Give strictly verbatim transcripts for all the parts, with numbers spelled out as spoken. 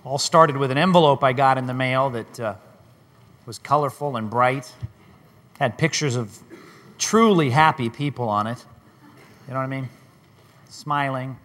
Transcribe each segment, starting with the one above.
All started with an envelope I got in the mail that uh, was colorful and bright, had pictures of truly happy people on it. You know what I mean? Smiling.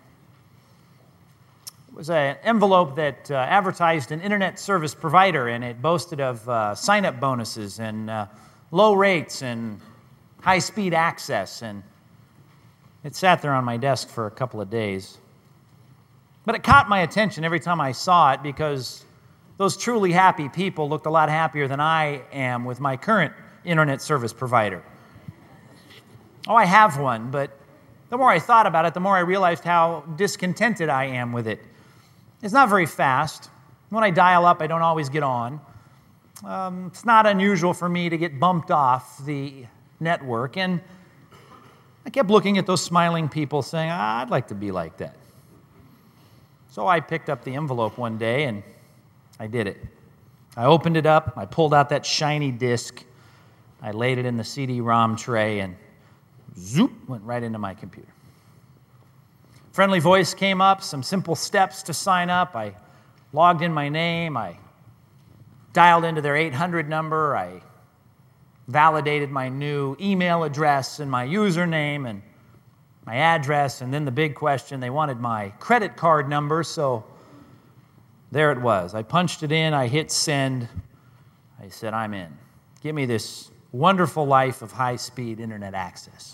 It was an envelope that uh, advertised an internet service provider, and it boasted of uh, sign-up bonuses and uh, low rates and high-speed access, and it sat there on my desk for a couple of days. But it caught my attention every time I saw it because those truly happy people looked a lot happier than I am with my current internet service provider. Oh, I have one, but the more I thought about it, the more I realized how discontented I am with it. It's not very fast. When I dial up, I don't always get on. Um, it's not unusual for me to get bumped off the network, and I kept looking at those smiling people saying, ah, I'd like to be like that. So I picked up the envelope one day, and I did it. I opened it up, I pulled out that shiny disc, I laid it in the C D ROM tray, and zoop, went right into my computer. Friendly voice came up, some simple steps to sign up. I logged in my name, I dialed into their eight hundred number, I validated my new email address and my username and my address, and then the big question, they wanted my credit card number, so there it was. I punched it in, I hit send. I said, I'm in. Give me this wonderful life of high-speed internet access.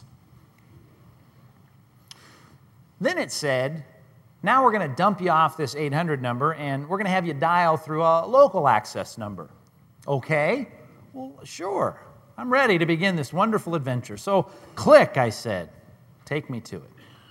Then it said, now we're going to dump you off this eight hundred number, and we're going to have you dial through a local access number. Okay, well, sure. I'm ready to begin this wonderful adventure. So click, I said. Take me to it.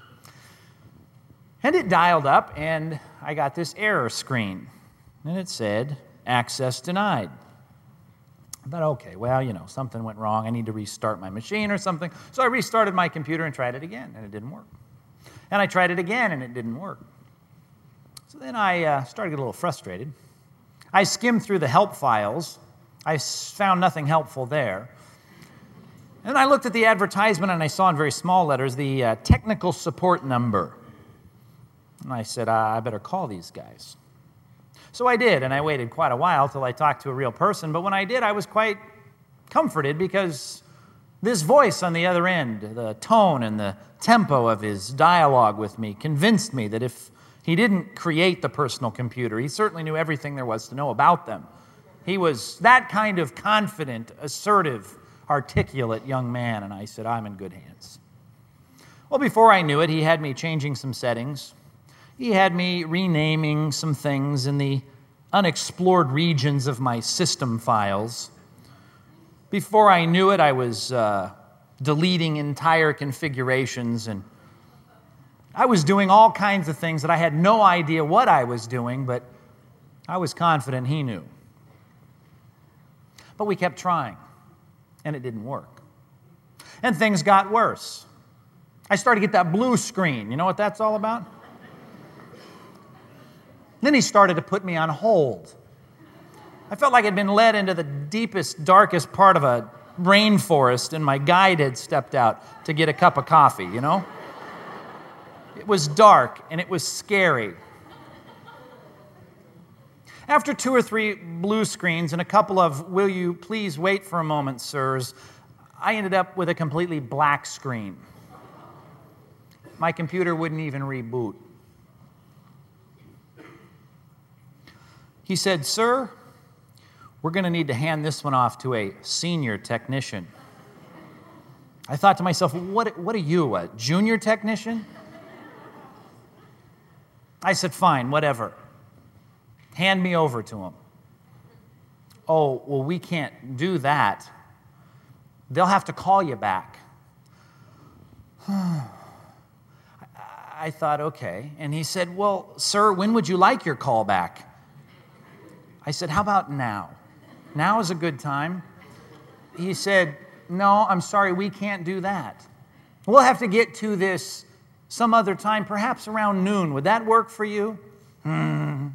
And it dialed up, and I got this error screen. And it said, access denied. I thought, okay, well, you know, something went wrong. I need to restart my machine or something. So I restarted my computer and tried it again, and it didn't work. And I tried it again, and it didn't work. So then I uh, started to get a little frustrated. I skimmed through the help files. I found nothing helpful there. And I looked at the advertisement, and I saw in very small letters the uh, technical support number. And I said, uh, I better call these guys. So I did, and I waited quite a while till I talked to a real person. But when I did, I was quite comforted because this voice on the other end, the tone and the tempo of his dialogue with me, convinced me that if he didn't create the personal computer, he certainly knew everything there was to know about them. He was that kind of confident, assertive, articulate young man, and I said, I'm in good hands. Well, before I knew it, he had me changing some settings. He had me renaming some things in the unexplored regions of my system files. Before I knew it, I was uh, deleting entire configurations, and I was doing all kinds of things that I had no idea what I was doing, but I was confident he knew. But we kept trying, and it didn't work. And things got worse. I started to get that blue screen. You know what that's all about? Then he started to put me on hold. I felt like I'd been led into the deepest, darkest part of a rainforest, and my guide had stepped out to get a cup of coffee, you know? It was dark, and it was scary. After two or three blue screens and a couple of, will you please wait for a moment, sirs, I ended up with a completely black screen. My computer wouldn't even reboot. He said, sir, we're going to need to hand this one off to a senior technician. I thought to myself, what, what are you, a junior technician? I said, fine, whatever. Hand me over to him. Oh, well, we can't do that. They'll have to call you back. I thought, okay. And he said, well, sir, when would you like your call back? I said, how about now? Now is a good time. He said, no, I'm sorry, we can't do that. We'll have to get to this some other time, perhaps around noon. Would that work for you? Hmm.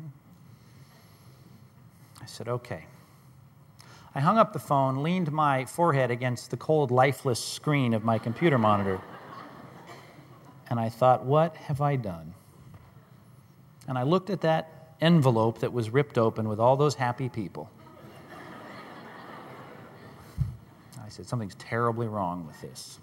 I said, okay. I hung up the phone, leaned my forehead against the cold, lifeless screen of my computer monitor, and I thought, what have I done? And I looked at that envelope that was ripped open with all those happy people. I said, something's terribly wrong with this.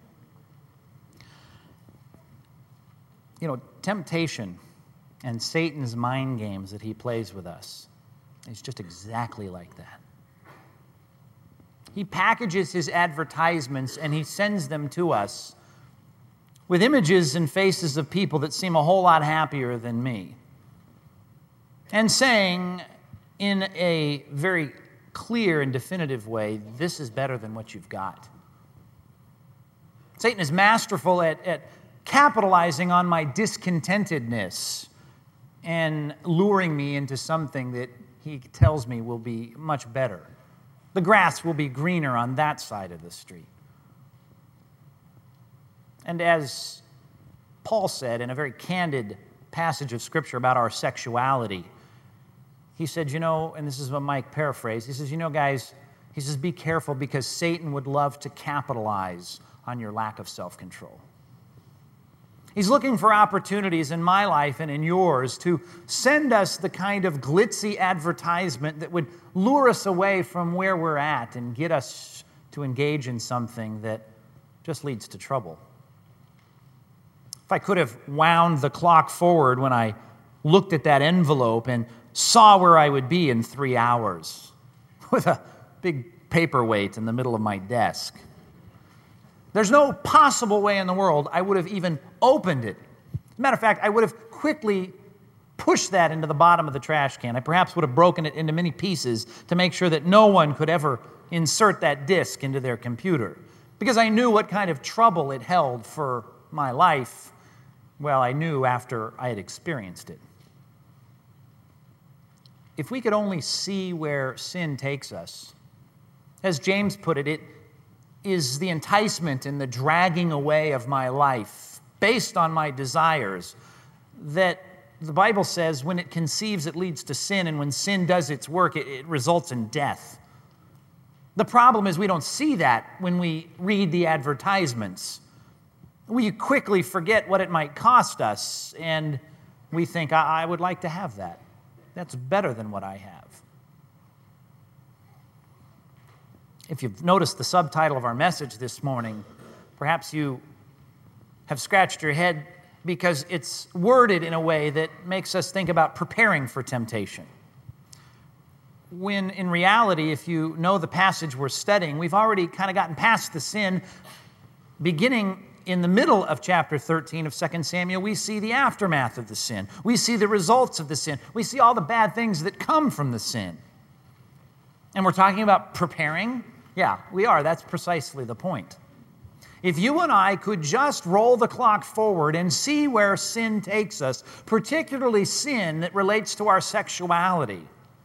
You know, temptation and Satan's mind games that he plays with us is just exactly like that. He packages his advertisements and he sends them to us with images and faces of people that seem a whole lot happier than me, and saying in a very clear and definitive way, this is better than what you've got. Satan is masterful at, at capitalizing on my discontentedness and luring me into something that he tells me will be much better. The grass will be greener on that side of the street. And as Paul said in a very candid passage of Scripture about our sexuality, he said, you know, and this is what Mike paraphrased, he says, you know, guys, he says, be careful because Satan would love to capitalize on your lack of self-control. He's looking for opportunities in my life and in yours to send us the kind of glitzy advertisement that would lure us away from where we're at and get us to engage in something that just leads to trouble. If I could have wound the clock forward when I looked at that envelope and saw where I would be in three hours with a big paperweight in the middle of my desk, there's no possible way in the world I would have even opened it. As a matter of fact, I would have quickly pushed that into the bottom of the trash can. I perhaps would have broken it into many pieces to make sure that no one could ever insert that disk into their computer, because I knew what kind of trouble it held for my life. Well, I knew after I had experienced it. If we could only see where sin takes us, as James put it, it is the enticement and the dragging away of my life based on my desires that the Bible says when it conceives, it leads to sin, and when sin does its work, it, it results in death. The problem is we don't see that when we read the advertisements. We quickly forget what it might cost us, and we think, I, I would like to have that. That's better than what I have. If you've noticed the subtitle of our message this morning, perhaps you have scratched your head because it's worded in a way that makes us think about preparing for temptation. When in reality, if you know the passage we're studying, we've already kind of gotten past the sin. Beginning in the middle of chapter thirteen of Second Samuel, we see the aftermath of the sin. We see the results of the sin. We see all the bad things that come from the sin. And we're talking about preparing? Yeah, we are. That's precisely the point. If you and I could just roll the clock forward and see where sin takes us, particularly sin that relates to our sexuality,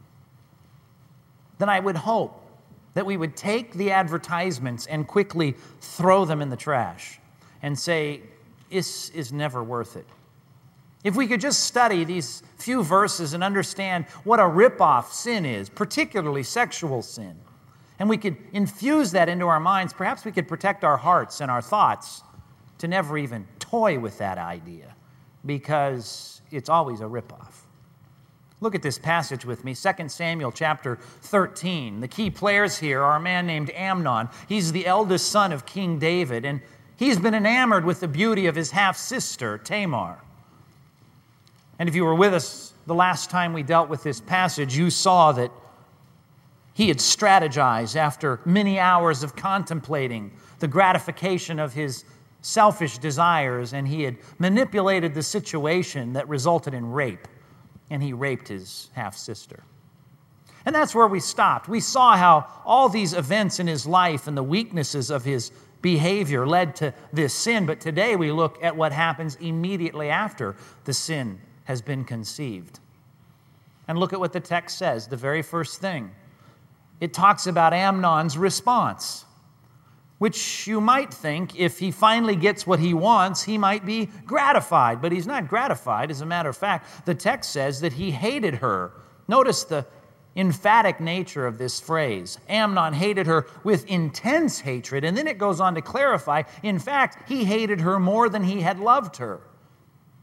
then I would hope that we would take the advertisements and quickly throw them in the trash and say, this is never worth it. If we could just study these few verses and understand what a ripoff sin is, particularly sexual sin, and we could infuse that into our minds, perhaps we could protect our hearts and our thoughts to never even toy with that idea, because it's always a ripoff. Look at this passage with me, Second Samuel chapter thirteen. The key players here are a man named Amnon. He's the eldest son of King David, and he's been enamored with the beauty of his half-sister, Tamar. And if you were with us the last time we dealt with this passage, you saw that he had strategized after many hours of contemplating the gratification of his selfish desires, and he had manipulated the situation that resulted in rape, and he raped his half-sister. And that's where we stopped. We saw how all these events in his life and the weaknesses of his behavior led to this sin, but today we look at what happens immediately after the sin has been conceived. And look at what the text says, the very first thing. It talks about Amnon's response, which you might think if he finally gets what he wants, he might be gratified. But he's not gratified. As a matter of fact, the text says that he hated her. Notice the emphatic nature of this phrase. Amnon hated her with intense hatred. And then it goes on to clarify, in fact, he hated her more than he had loved her.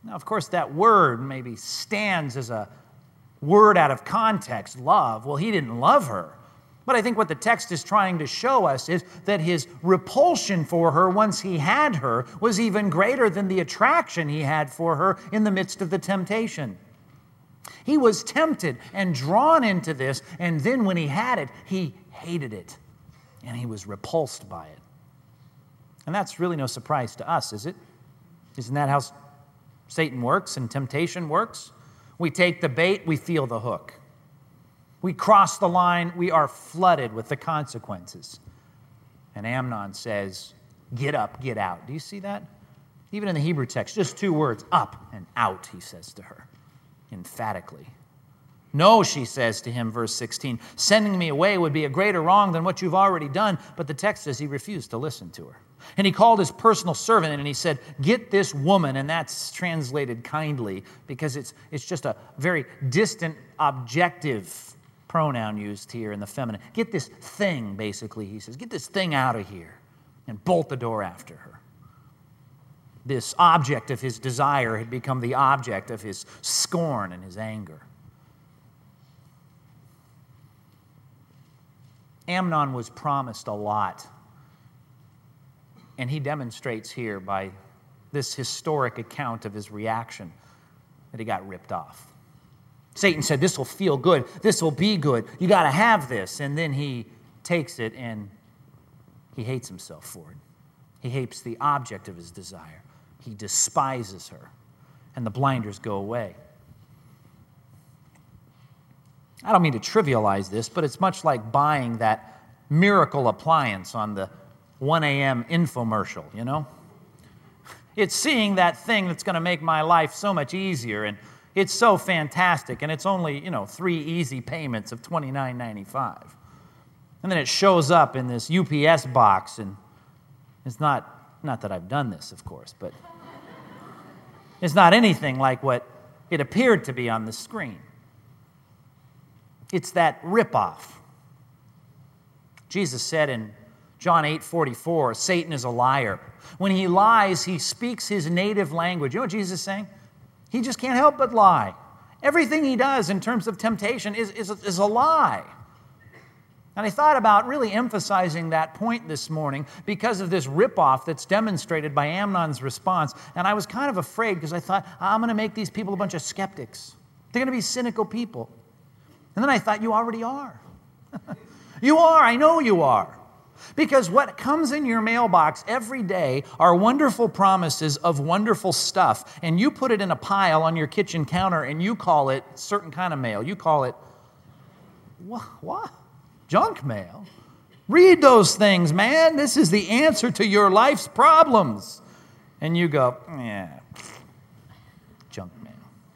Now, of course, that word maybe stands as a word out of context, love. Well, he didn't love her. But I think what the text is trying to show us is that his repulsion for her once he had her was even greater than the attraction he had for her in the midst of the temptation. He was tempted and drawn into this, and then when he had it, he hated it, and he was repulsed by it. And that's really no surprise to us, is it? Isn't that how Satan works and temptation works? We take the bait, we feel the hook. We cross the line, we are flooded with the consequences. And Amnon says, get up, get out. Do you see that? Even in the Hebrew text, just two words, up and out, he says to her, emphatically. No, she says to him, verse sixteen, sending me away would be a greater wrong than what you've already done. But the text says he refused to listen to her. And he called his personal servant in and he said, get this woman, and that's translated kindly because it's, it's just a very distant, objective pronoun used here in the feminine. Get this thing, basically, he says. Get this thing out of here and bolt the door after her. This object of his desire had become the object of his scorn and his anger. Amnon was promised a lot, and he demonstrates here by this historic account of his reaction that he got ripped off. Satan said, this will feel good. This will be good. You got to have this. And then he takes it and he hates himself for it. He hates the object of his desire. He despises her. And the blinders go away. I don't mean to trivialize this, but it's much like buying that miracle appliance on the one a.m. infomercial, you know? It's seeing that thing that's going to make my life so much easier, and it's so fantastic, and it's only, you know, three easy payments of twenty-nine ninety-five. And then it shows up in this U P S box, and it's not, not that I've done this, of course, but it's not anything like what it appeared to be on the screen. It's that ripoff. Jesus said in John eight forty-four, Satan is a liar. When he lies, he speaks his native language. You know what Jesus is saying? He just can't help but lie. Everything he does in terms of temptation is, is, is a lie. And I thought about really emphasizing that point this morning because of this ripoff that's demonstrated by Amnon's response. And I was kind of afraid because I thought, I'm going to make these people a bunch of skeptics. They're going to be cynical people. And then I thought, you already are. You are. I know you are. Because what comes in your mailbox every day are wonderful promises of wonderful stuff. And you put it in a pile on your kitchen counter and you call it certain kind of mail. You call it, what? what? Junk mail? Read those things, man. This is the answer to your life's problems. And you go, yeah, junk mail.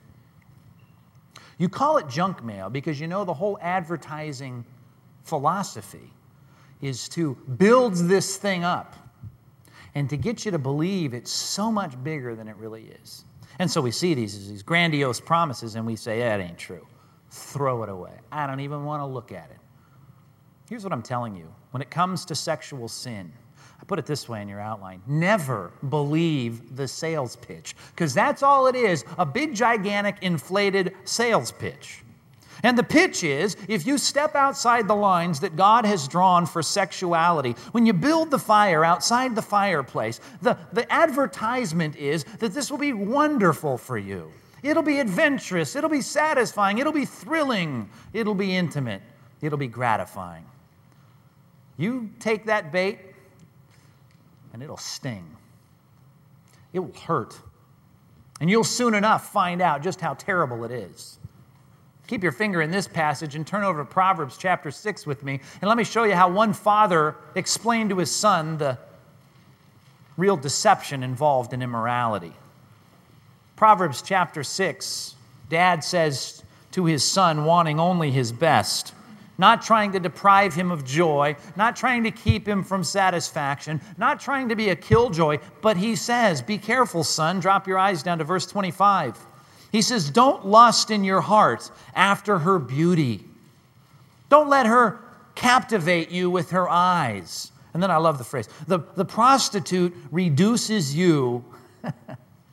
You call it junk mail because you know the whole advertising philosophy is to build this thing up and to get you to believe it's so much bigger than it really is. And so we see these, these grandiose promises and we say, yeah, it ain't true. Throw it away. I don't even want to look at it. Here's what I'm telling you. When it comes to sexual sin, I put it this way in your outline. Never believe the sales pitch, because that's all it is, a big, gigantic, inflated sales pitch. And the pitch is, if you step outside the lines that God has drawn for sexuality, when you build the fire outside the fireplace, the, the advertisement is that this will be wonderful for you. It'll be adventurous. It'll be satisfying. It'll be thrilling. It'll be intimate. It'll be gratifying. You take that bait, and it'll sting. It will hurt. And you'll soon enough find out just how terrible it is. Keep your finger in this passage and turn over to Proverbs chapter six with me, and let me show you how one father explained to his son the real deception involved in immorality. Proverbs chapter six, Dad says to his son, wanting only his best, not trying to deprive him of joy, not trying to keep him from satisfaction, not trying to be a killjoy, but he says, be careful, son. Drop your eyes down to verse twenty-five. He says, don't lust in your heart after her beauty. Don't let her captivate you with her eyes. And then I love the phrase, the, the prostitute reduces you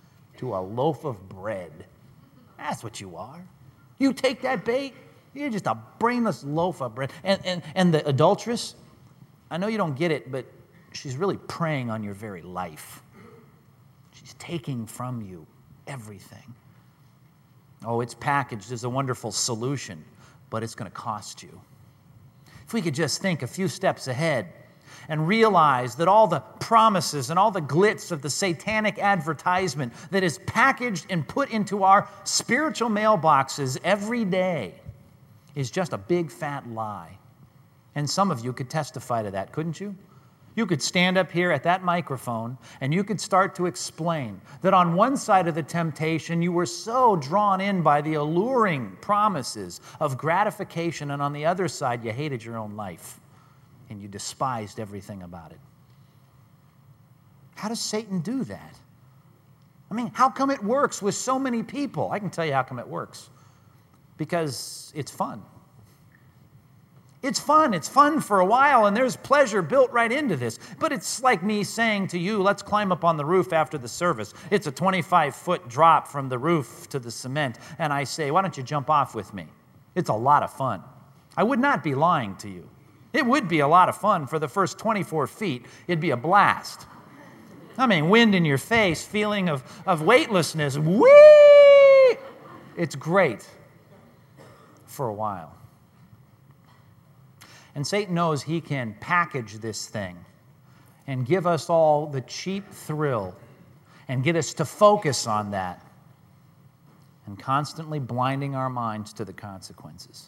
to a loaf of bread. That's what you are. You take that bait, you're just a brainless loaf of bread. And, and, and the adulteress, I know you don't get it, but she's really preying on your very life. She's taking from you everything. Oh, it's packaged as a wonderful solution, but it's going to cost you. If we could just think a few steps ahead and realize that all the promises and all the glitz of the satanic advertisement that is packaged and put into our spiritual mailboxes every day is just a big fat lie. And some of you could testify to that, couldn't you? You could stand up here at that microphone and you could start to explain that on one side of the temptation you were so drawn in by the alluring promises of gratification, and on the other side you hated your own life and you despised everything about it. How does Satan do that? I mean, how come it works with so many people? I can tell you how come it works. Because it's fun. It's fun. It's fun for a while, and there's pleasure built right into this. But it's like me saying to you, let's climb up on the roof after the service. It's a twenty-five foot drop from the roof to the cement, and I say, why don't you jump off with me? It's a lot of fun. I would not be lying to you. It would be a lot of fun for the first twenty-four feet. It'd be a blast. I mean, wind in your face, feeling of, of weightlessness. Whee! It's great for a while. And Satan knows he can package this thing and give us all the cheap thrill and get us to focus on that, and constantly blinding our minds to the consequences.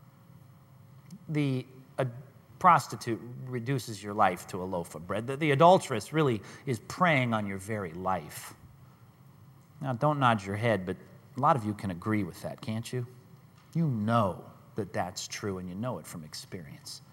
The a prostitute reduces your life to a loaf of bread. The, the adulteress really is preying on your very life. Now, don't nod your head, but a lot of you can agree with that, can't you? You know that that's true, and you know it from experience.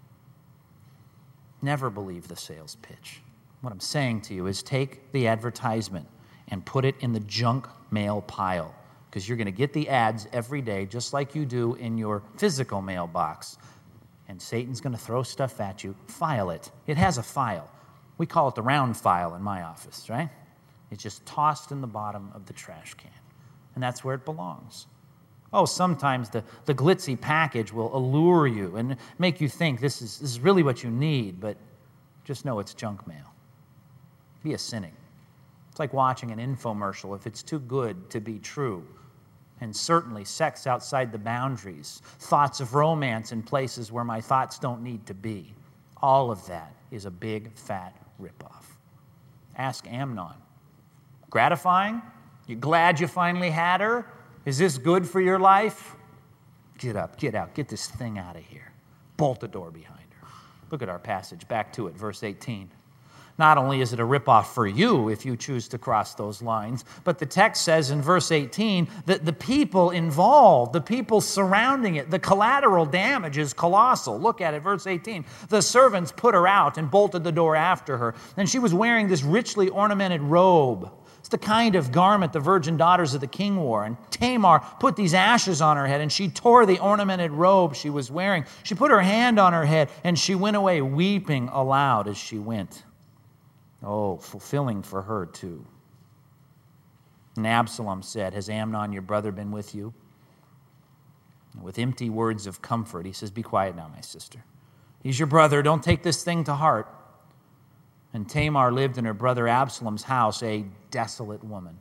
Never believe the sales pitch. What I'm saying to you is take the advertisement and put it in the junk mail pile, because you're going to get the ads every day just like you do in your physical mailbox. And Satan's going to throw stuff at you. File it. It has a file. We call it the round file in my office, right? It's just tossed in the bottom of the trash can. And that's where it belongs. Oh, sometimes the, the glitzy package will allure you and make you think this is, this is really what you need, but just know it's junk mail. Be a cynic. It's like watching an infomercial if it's too good to be true. And certainly sex outside the boundaries, thoughts of romance in places where my thoughts don't need to be. All of that is a big, fat ripoff. Ask Amnon. Gratifying? You glad you finally had her? Is this good for your life? Get up, get out, get this thing out of here. Bolt the door behind her. Look at our passage, back to it, verse eighteen. Not only is it a ripoff for you if you choose to cross those lines, but the text says in verse eighteen that the people involved, the people surrounding it, the collateral damage is colossal. Look at it, verse eighteen. The servants put her out and bolted the door after her. And she was wearing this richly ornamented robe. It's the kind of garment the virgin daughters of the king wore. And Tamar put these ashes on her head, and she tore the ornamented robe she was wearing. She put her hand on her head, and she went away weeping aloud as she went. Oh, fulfilling for her too. And Absalom said, has Amnon your brother been with you? And with empty words of comfort, he says, be quiet now, my sister. He's your brother. Don't take this thing to heart. And Tamar lived in her brother Absalom's house, a desolate woman.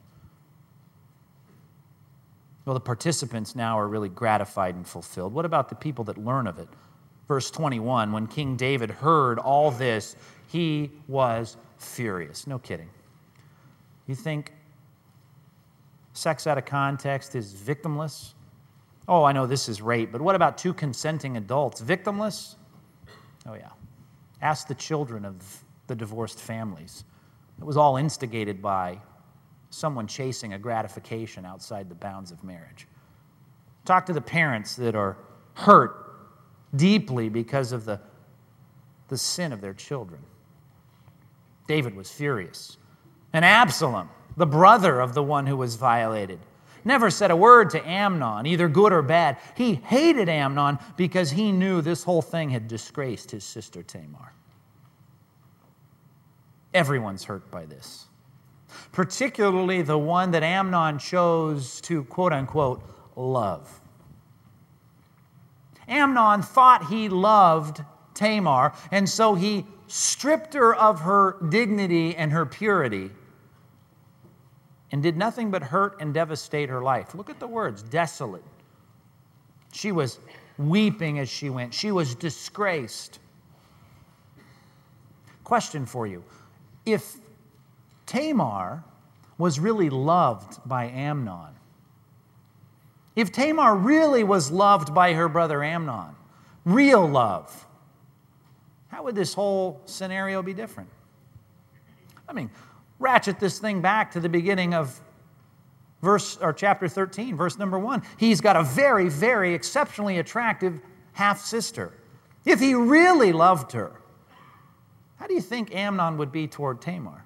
Well, the participants now are really gratified and fulfilled. What about the people that learn of it? Verse twenty-one, when King David heard all this, he was furious. No kidding. You think sex out of context is victimless? Oh, I know this is rape, but what about two consenting adults? Victimless? Oh, yeah. Ask the children of the divorced families. It was all instigated by someone chasing a gratification outside the bounds of marriage. Talk to the parents that are hurt deeply because of the, the sin of their children. David was furious. And Absalom, the brother of the one who was violated, never said a word to Amnon, either good or bad. He hated Amnon because he knew this whole thing had disgraced his sister Tamar. Everyone's hurt by this. particularly the one that Amnon chose to, quote unquote, love. Amnon thought he loved Tamar, and so he stripped her of her dignity and her purity and did nothing but hurt and devastate her life. Look at the words, desolate. She was weeping as she went. She was disgraced. Question for you. If Tamar was really loved by Amnon, if Tamar really was loved by her brother Amnon, real love, how would this whole scenario be different? I mean, ratchet this thing back to the beginning of verse or chapter thirteen, verse number one. He's got a very, very exceptionally attractive half-sister. If he really loved her, how do you think Amnon would be toward Tamar?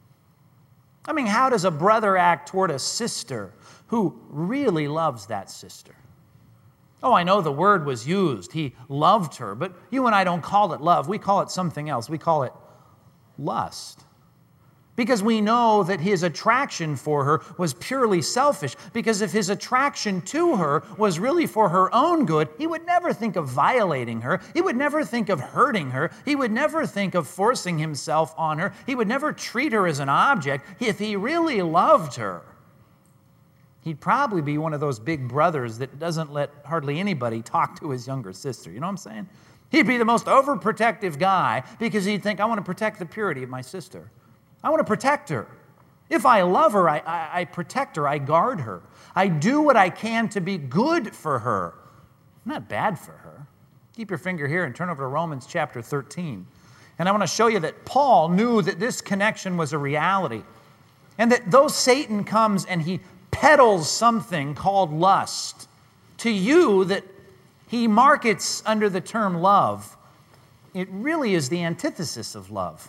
I mean, how does a brother act toward a sister who really loves that sister? Oh, I know the word was used. He loved her, but you and I don't call it love. We call it something else. We call it lust. Because we know that his attraction for her was purely selfish. Because if his attraction to her was really for her own good, he would never think of violating her. He would never think of hurting her. He would never think of forcing himself on her. He would never treat her as an object. If he really loved her, he'd probably be one of those big brothers that doesn't let hardly anybody talk to his younger sister. You know what I'm saying? He'd be the most overprotective guy because he'd think, I want to protect the purity of my sister. I want to protect her. If I love her, I, I, I protect her. I guard her. I do what I can to be good for her, not bad for her. Keep your finger here and turn over to Romans chapter thirteen. And I want to show you that Paul knew that this connection was a reality. And that though Satan comes and he peddles something called lust to you that he markets under the term love, it really is the antithesis of love.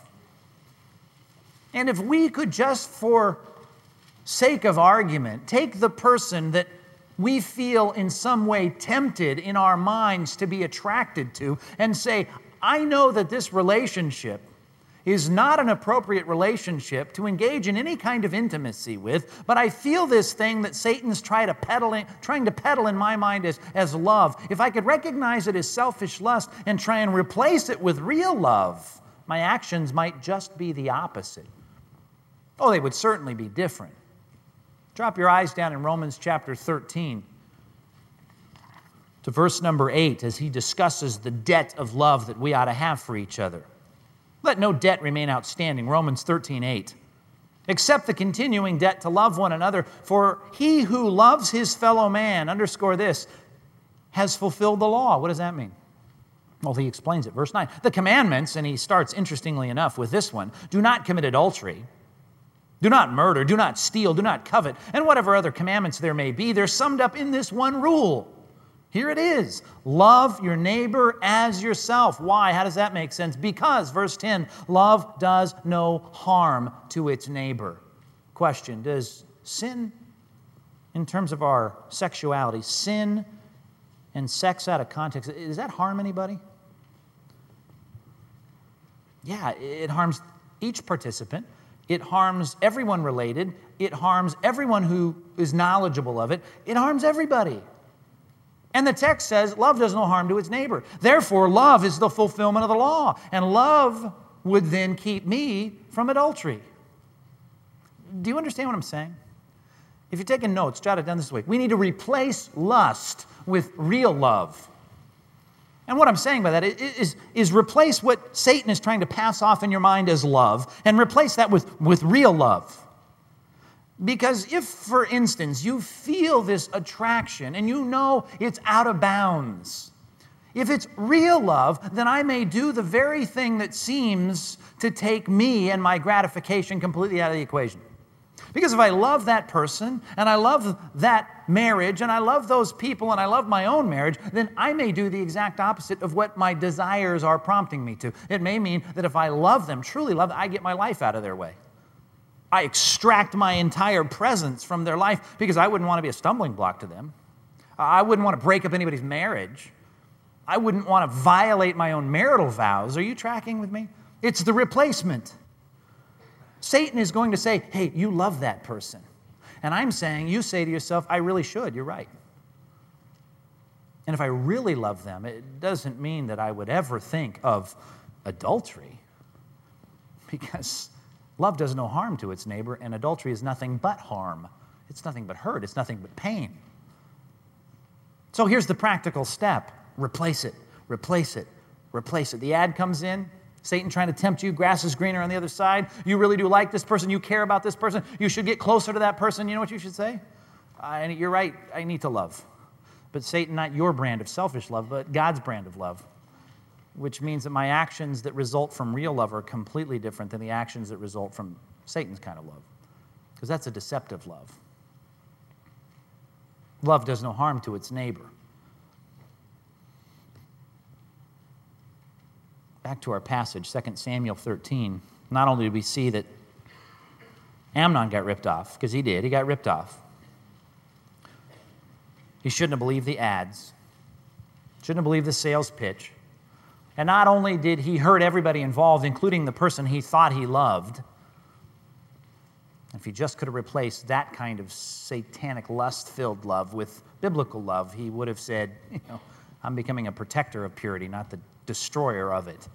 And if we could just for sake of argument take the person that we feel in some way tempted in our minds to be attracted to and say, I know that this relationship is not an appropriate relationship to engage in any kind of intimacy with, but I feel this thing that Satan's trying to peddle in, trying to peddle in my mind as, as love. If I could recognize it as selfish lust and try and replace it with real love, my actions might just be the opposite. Oh, they would certainly be different. Drop your eyes down in Romans chapter thirteen to verse number eight as he discusses the debt of love that we ought to have for each other. Let no debt remain outstanding, Romans thirteen eight, except the continuing debt to love one another, for he who loves his fellow man, underscore this, has fulfilled the law. What does that mean? Well, he explains it. Verse nine, the commandments, and he starts interestingly enough with this one, do not commit adultery, do not murder, do not steal, do not covet, and whatever other commandments there may be, they're summed up in this one rule. Here it is. Love your neighbor as yourself. Why? How does that make sense? Because, verse ten, love does no harm to its neighbor. Question, does sin, in terms of our sexuality, sin and sex out of context, does that harm anybody? Yeah, it harms each participant. It harms everyone related. It harms everyone who is knowledgeable of it. It harms everybody. And the text says, love does no harm to its neighbor. Therefore, love is the fulfillment of the law. And love would then keep me from adultery. Do you understand what I'm saying? If you're taking notes, jot it down this way. We need to replace lust with real love. And what I'm saying by that is, is replace what Satan is trying to pass off in your mind as love and replace that with, with real love. Because if, for instance, you feel this attraction and you know it's out of bounds, if it's real love, then I may do the very thing that seems to take me and my gratification completely out of the equation. Because if I love that person, and I love that marriage, and I love those people, and I love my own marriage, then I may do the exact opposite of what my desires are prompting me to. It may mean that if I love them, truly love them, I get my life out of their way. I extract my entire presence from their life because I wouldn't want to be a stumbling block to them. I wouldn't want to break up anybody's marriage. I wouldn't want to violate my own marital vows. Are you tracking with me? It's the replacement. Satan is going to say, hey, you love that person. And I'm saying, you say to yourself, I really should. You're right. And if I really love them, it doesn't mean that I would ever think of adultery, because love does no harm to its neighbor, and adultery is nothing but harm. It's nothing but hurt. It's nothing but pain. So here's the practical step. Replace it, replace it, replace it. The ad comes in, Satan trying to tempt you, grass is greener on the other side. You really do like this person, you care about this person, you should get closer to that person. You know what you should say? I, you're right, I need to love. But Satan, not your brand of selfish love, but God's brand of love, which means that my actions that result from real love are completely different than the actions that result from Satan's kind of love, because that's a deceptive love. Love does no harm to its neighbor. Back to our passage, Second Samuel thirteen. Not only do we see that Amnon got ripped off, because he did, he got ripped off. He shouldn't have believed the ads, shouldn't have believed the sales pitch. And not only did he hurt everybody involved, including the person he thought he loved, if he just could have replaced that kind of satanic lust-filled love with biblical love, he would have said, you know, I'm becoming a protector of purity, not the destroyer of it.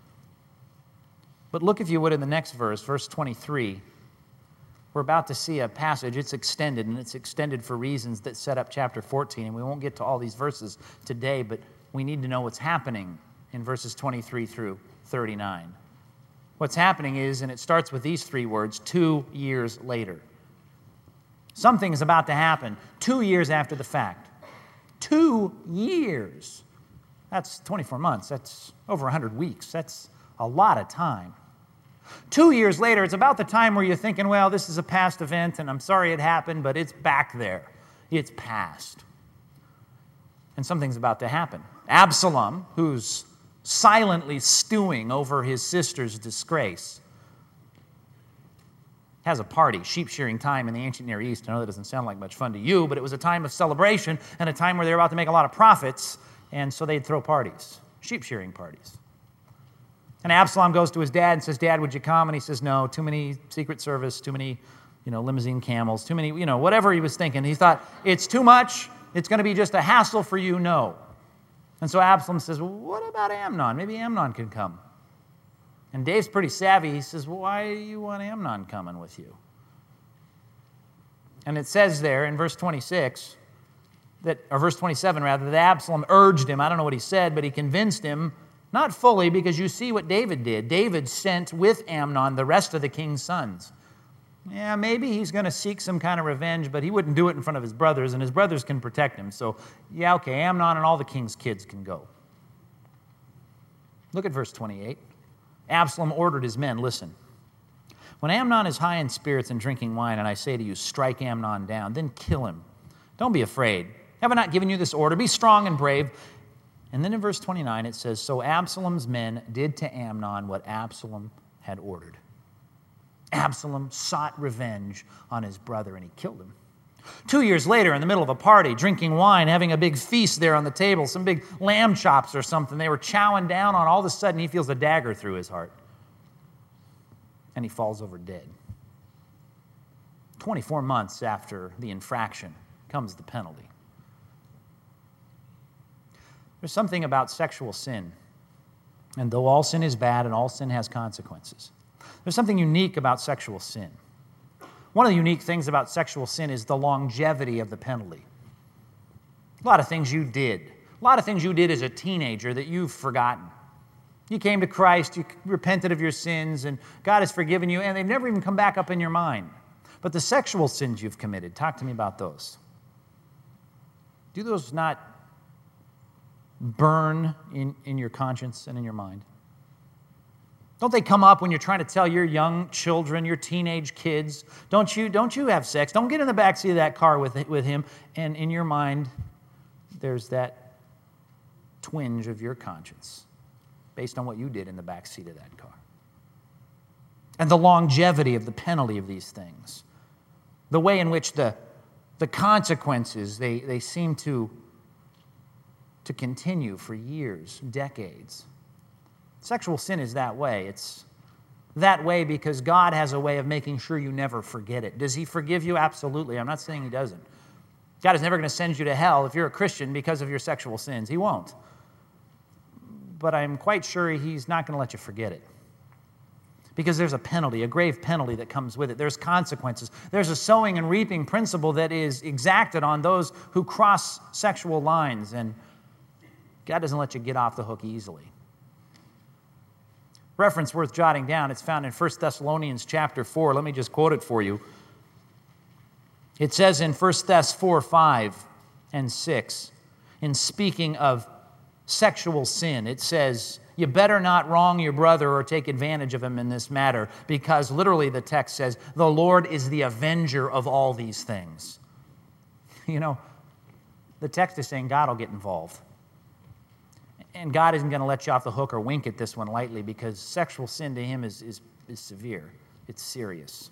But look, if you would, in the next verse, verse twenty-three. We're about to see a passage. It's extended, and it's extended for reasons that set up chapter fourteen. And we won't get to all these verses today, but we need to know what's happening in verses twenty-three through thirty-nine. What's happening is, and it starts with these three words, two years later. Something is about to happen two years after the fact. Two years. That's twenty-four months. That's over one hundred weeks. That's a lot of time. Two years later, it's about the time where you're thinking, well, this is a past event, and I'm sorry it happened, but it's back there. It's past. And something's about to happen. Absalom, who's silently stewing over his sister's disgrace, has a party, sheep shearing time in the ancient Near East. I know that doesn't sound like much fun to you, but it was a time of celebration and a time where they were about to make a lot of profits, and so they'd throw parties, sheep shearing parties. And Absalom goes to his dad and says, Dad, would you come? And he says, no, too many Secret Service, too many, you know, limousine camels, too many, you know, whatever he was thinking. He thought, it's too much. It's going to be just a hassle for you. No. And so Absalom says, well, what about Amnon? Maybe Amnon can come. And Dave's pretty savvy. He says, well, why do you want Amnon coming with you? And it says there in verse twenty-six, that, or verse twenty-seven rather, that Absalom urged him. I don't know what he said, but he convinced him. Not fully, because you see what David did. David sent with Amnon the rest of the king's sons. Yeah, maybe he's going to seek some kind of revenge, but he wouldn't do it in front of his brothers, and his brothers can protect him. So, yeah, okay, Amnon and all the king's kids can go. Look at verse twenty-eight. Absalom ordered his men, listen, when Amnon is high in spirits and drinking wine, and I say to you, strike Amnon down, then kill him. Don't be afraid. Have I not given you this order? Be strong and brave. And then in verse twenty-nine, it says, so Absalom's men did to Amnon what Absalom had ordered. Absalom sought revenge on his brother, and he killed him. Two years later, in the middle of a party, drinking wine, having a big feast there on the table, some big lamb chops or something they were chowing down on, all of a sudden he feels a dagger through his heart. And he falls over dead. twenty-four months after the infraction comes the penalty. There's something about sexual sin, and though all sin is bad and all sin has consequences, there's something unique about sexual sin. One of the unique things about sexual sin is the longevity of the penalty. A lot of things you did, a lot of things you did as a teenager that you've forgotten. You came to Christ, you repented of your sins, and God has forgiven you, and they've never even come back up in your mind. But the sexual sins you've committed, talk to me about those. Do those not burn in, in your conscience and in your mind? Don't they come up when you're trying to tell your young children, your teenage kids, don't you, don't you have sex? Don't get in the backseat of that car with, with him. And in your mind, there's that twinge of your conscience based on what you did in the backseat of that car. And the longevity of the penalty of these things. The way in which the, the consequences, they, they seem to to continue for years, decades. Sexual sin is that way. It's that way because God has a way of making sure you never forget it. Does he forgive you? Absolutely. I'm not saying he doesn't. God is never going to send you to hell if you're a Christian because of your sexual sins. He won't. But I'm quite sure he's not going to let you forget it. Because there's a penalty, a grave penalty that comes with it. There's consequences. There's a sowing and reaping principle that is exacted on those who cross sexual lines, and God doesn't let you get off the hook easily. Reference worth jotting down. It's found in First Thessalonians chapter four. Let me just quote it for you. It says in First Thess four, five and six, in speaking of sexual sin, it says, you better not wrong your brother or take advantage of him in this matter, because literally the text says, the Lord is the avenger of all these things. You know, the text is saying God will get involved. And God isn't going to let you off the hook or wink at this one lightly, because sexual sin to him is, is, is severe. It's serious.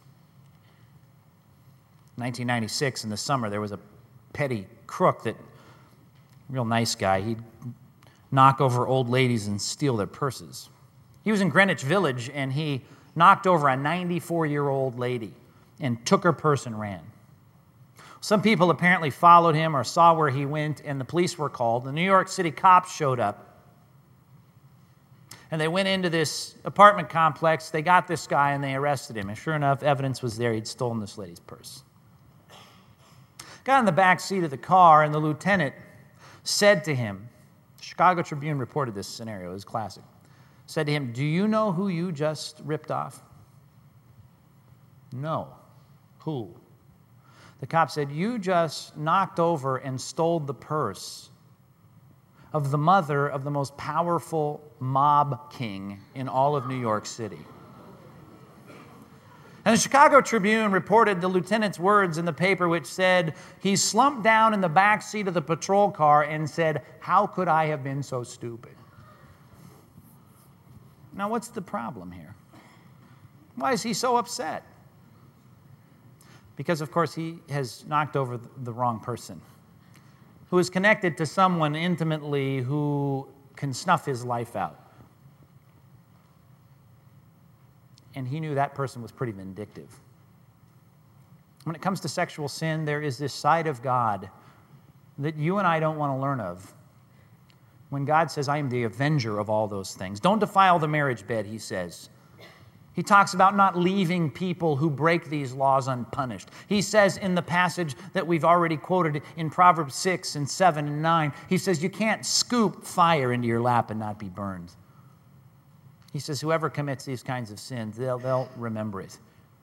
nineteen ninety-six, in the summer, there was a petty crook that, real nice guy, he'd knock over old ladies and steal their purses. He was in Greenwich Village, and he knocked over a ninety-four-year-old lady and took her purse and ran. Some people apparently followed him or saw where he went, and the police were called. The New York City cops showed up, and they went into this apartment complex. They got this guy, and they arrested him. And sure enough, evidence was there. He'd stolen this lady's purse. Got in the back seat of the car, and the lieutenant said to him, Chicago Tribune reported this scenario, it was classic, said to him, do you know who you just ripped off? No. Who? The cop said, you just knocked over and stole the purse of the mother of the most powerful mob king in all of New York City. And the Chicago Tribune reported the lieutenant's words in the paper, which said, he slumped down in the back seat of the patrol car and said, how could I have been so stupid? Now, what's the problem here? Why is he so upset? Because, of course, he has knocked over the wrong person, who is connected to someone intimately who can snuff his life out. And he knew that person was pretty vindictive. When it comes to sexual sin, there is this side of God that you and I don't want to learn of. When God says, I am the avenger of all those things. Don't defile the marriage bed, he says. He talks about not leaving people who break these laws unpunished. He says in the passage that we've already quoted in Proverbs six and seven and nine, he says you can't scoop fire into your lap and not be burned. He says whoever commits these kinds of sins, they'll, they'll remember it.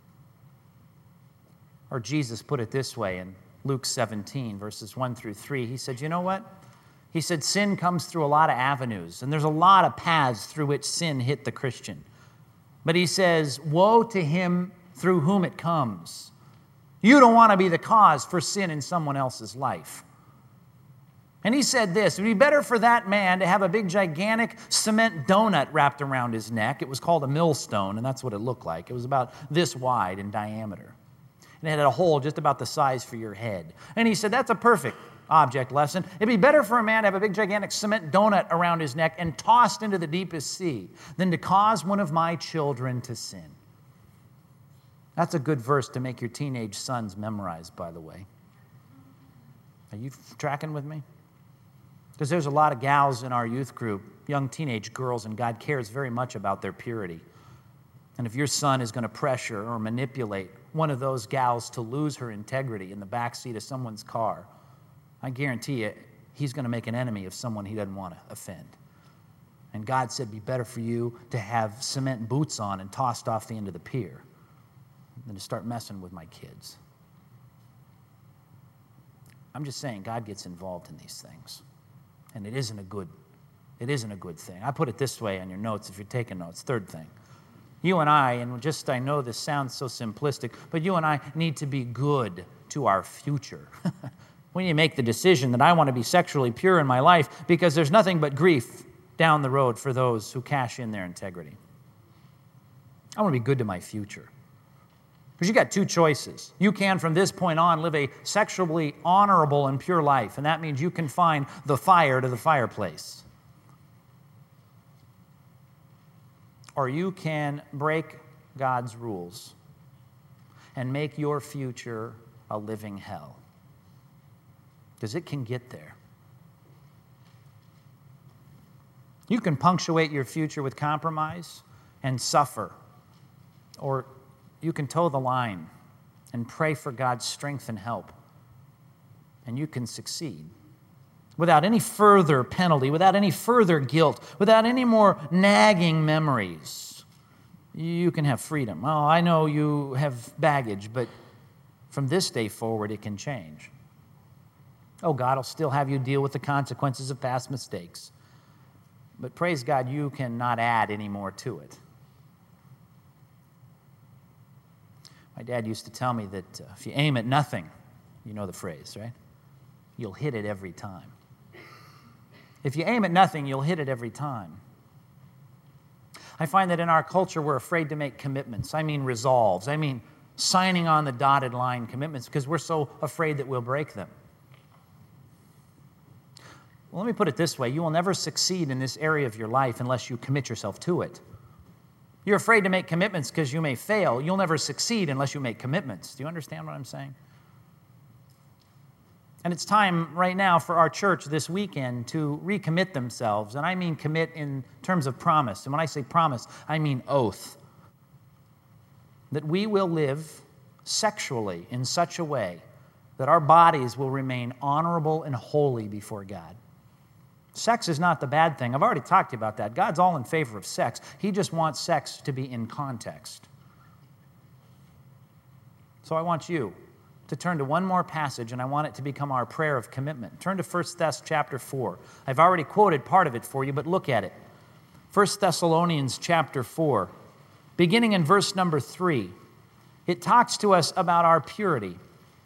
Or Jesus put it this way in Luke seventeen, verses one through three. He said, you know what? He said sin comes through a lot of avenues, and there's a lot of paths through which sin hit the Christian. But he says, woe to him through whom it comes. You don't want to be the cause for sin in someone else's life. And he said this, it would be better for that man to have a big, gigantic cement donut wrapped around his neck. It was called a millstone, and that's what it looked like. It was about this wide in diameter. And it had a hole just about the size for your head. And he said, that's a perfect object lesson. It'd be better for a man to have a big, gigantic cement donut around his neck and tossed into the deepest sea than to cause one of my children to sin. That's a good verse to make your teenage sons memorize, by the way. Are you tracking with me? Because there's a lot of gals in our youth group, young teenage girls, and God cares very much about their purity. And if your son is going to pressure or manipulate one of those gals to lose her integrity in the backseat of someone's car, I guarantee you he's going to make an enemy of someone he doesn't want to offend. And God said, it'd be better for you to have cement boots on and tossed off the end of the pier than to start messing with my kids. I'm just saying God gets involved in these things. And it isn't a good, it isn't a good thing. I put it this way on your notes if you're taking notes. Third thing. You and I, and just I know this sounds so simplistic, but you and I need to be good to our future. When you make the decision that I want to be sexually pure in my life because there's nothing but grief down the road for those who cash in their integrity. I want to be good to my future. Because you got two choices. You can, from this point on, live a sexually honorable and pure life, and that means you can find the fire to the fireplace. Or you can break God's rules and make your future a living hell. Because it can get there. You can punctuate your future with compromise and suffer. Or you can toe the line and pray for God's strength and help. And you can succeed without any further penalty, without any further guilt, without any more nagging memories. You can have freedom. Oh, I know you have baggage, but from this day forward, it can change. Oh, God will still have you deal with the consequences of past mistakes. But praise God, you cannot add any more to it. My dad used to tell me that uh, if you aim at nothing, you know the phrase, right? You'll hit it every time. If you aim at nothing, you'll hit it every time. I find that in our culture, we're afraid to make commitments. I mean resolves. I mean signing on the dotted line commitments because we're so afraid that we'll break them. Well, let me put it this way. You will never succeed in this area of your life unless you commit yourself to it. You're afraid to make commitments because you may fail. You'll never succeed unless you make commitments. Do you understand what I'm saying? And it's time right now for our church this weekend to recommit themselves. And I mean commit in terms of promise. And when I say promise, I mean oath. That we will live sexually in such a way that our bodies will remain honorable and holy before God. Sex is not the bad thing. I've already talked to you about that. God's all in favor of sex. He just wants sex to be in context. So I want you to turn to one more passage, and I want it to become our prayer of commitment. Turn to First Thess chapter four. I've already quoted part of it for you, but look at it. First Thessalonians chapter four, beginning in verse number three. It talks to us about our purity.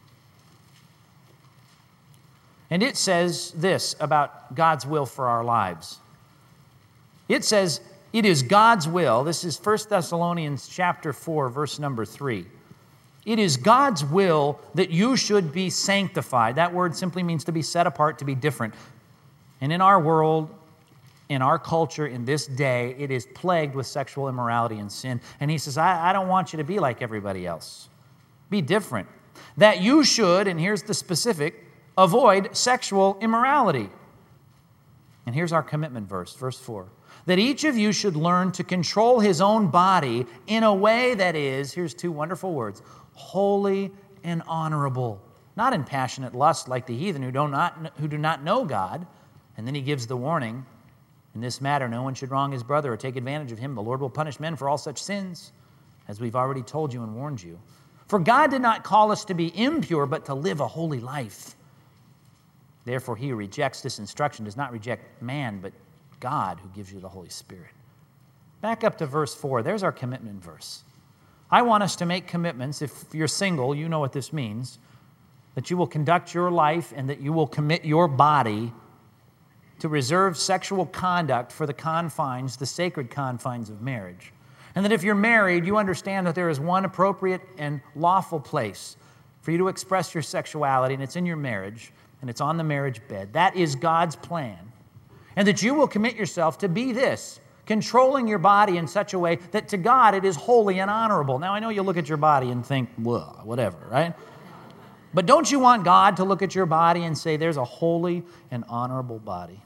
And it says this about God's will for our lives. It says, it is God's will. This is First Thessalonians chapter four, verse number three. It is God's will that you should be sanctified. That word simply means to be set apart, to be different. And in our world, in our culture, in this day, it is plagued with sexual immorality and sin. And he says, I, I don't want you to be like everybody else. Be different. That you should, and here's the specific, avoid sexual immorality. And here's our commitment verse, verse four. That each of you should learn to control his own body in a way that is, here's two wonderful words, holy and honorable. Not in passionate lust like the heathen who do not, who do not know God. And then he gives the warning, in this matter, no one should wrong his brother or take advantage of him. The Lord will punish men for all such sins, as we've already told you and warned you. For God did not call us to be impure, but to live a holy life. Therefore, he who rejects this instruction does not reject man, but God who gives you the Holy Spirit. Back up to verse four. There's our commitment verse. I want us to make commitments. If you're single, you know what this means. That you will conduct your life and that you will commit your body to reserve sexual conduct for the confines, the sacred confines of marriage. And that if you're married, you understand that there is one appropriate and lawful place for you to express your sexuality, and it's in your marriage. And it's on the marriage bed. That is God's plan. And that you will commit yourself to be this, controlling your body in such a way that to God it is holy and honorable. Now, I know you look at your body and think, well, whatever, right? But don't you want God to look at your body and say, there's a holy and honorable body?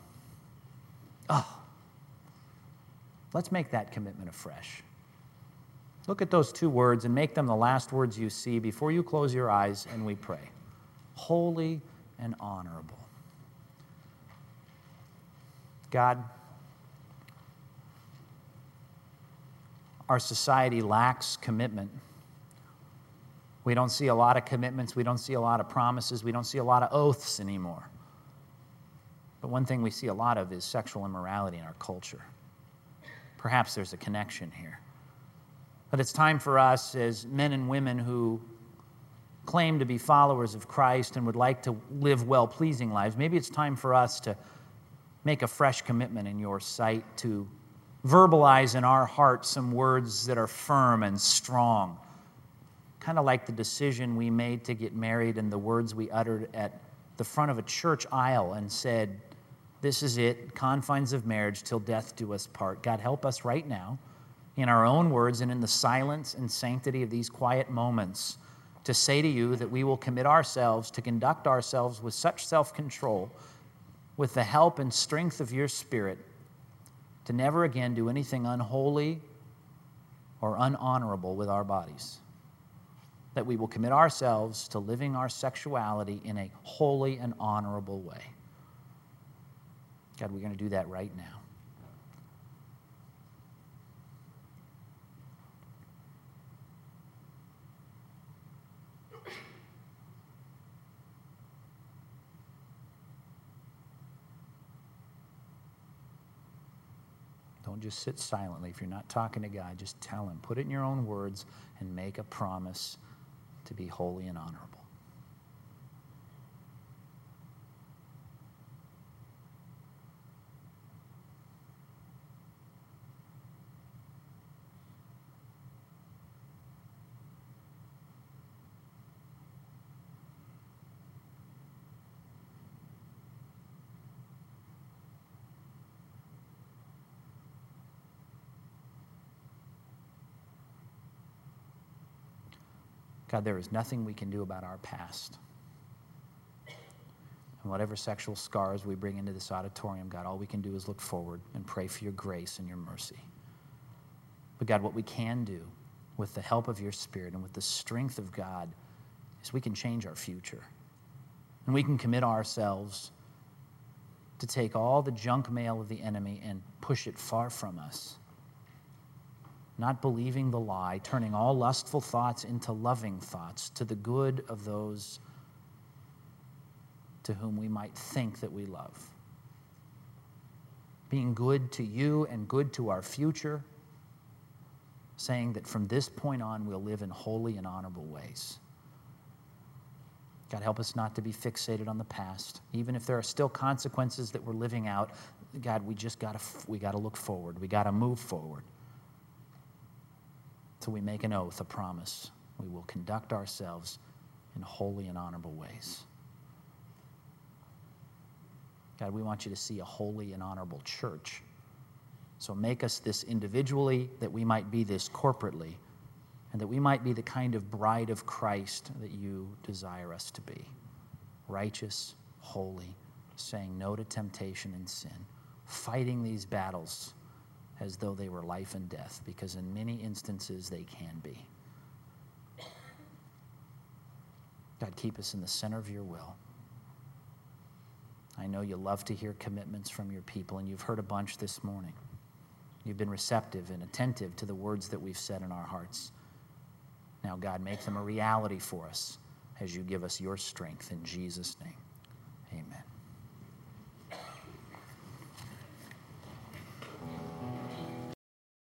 Oh, let's make that commitment afresh. Look at those two words and make them the last words you see before you close your eyes and we pray. Holy and honorable. God, our society lacks commitment. We don't see a lot of commitments. We don't see a lot of promises. We don't see a lot of oaths anymore. But one thing we see a lot of is sexual immorality in our culture. Perhaps there's a connection here. But it's time for us as men and women who claim to be followers of Christ and would like to live well-pleasing lives, maybe it's time for us to make a fresh commitment in your sight, to verbalize in our hearts some words that are firm and strong, kind of like the decision we made to get married and the words we uttered at the front of a church aisle and said, this is it, confines of marriage till death do us part. God, help us right now in our own words and in the silence and sanctity of these quiet moments, to say to you that we will commit ourselves to conduct ourselves with such self-control, with the help and strength of your Spirit, to never again do anything unholy or unhonorable with our bodies. That we will commit ourselves to living our sexuality in a holy and honorable way. God, we're going to do that right now. Don't just sit silently. If you're not talking to God, just tell him. Put it in your own words and make a promise to be holy and honorable. God, there is nothing we can do about our past. And whatever sexual scars we bring into this auditorium, God, all we can do is look forward and pray for your grace and your mercy. But God, what we can do with the help of your Spirit and with the strength of God is we can change our future. And we can commit ourselves to take all the junk mail of the enemy and push it far from us. Not believing the lie, turning all lustful thoughts into loving thoughts to the good of those to whom we might think that we love. Being good to you and good to our future, saying that from this point on we'll live in holy and honorable ways. God, help us not to be fixated on the past. Even if there are still consequences that we're living out, God, we just got to we got to look forward. We got to move forward. So we make an oath, a promise. We will conduct ourselves in holy and honorable ways. God, we want you to see a holy and honorable church. So make us this individually, that we might be this corporately, and that we might be the kind of bride of Christ that you desire us to be. Righteous, holy, saying no to temptation and sin, fighting these battles as though they were life and death, because in many instances they can be. God, keep us in the center of your will. I know you love to hear commitments from your people, and you've heard a bunch this morning. You've been receptive and attentive to the words that we've said in our hearts. Now, God, make them a reality for us as you give us your strength in Jesus' name.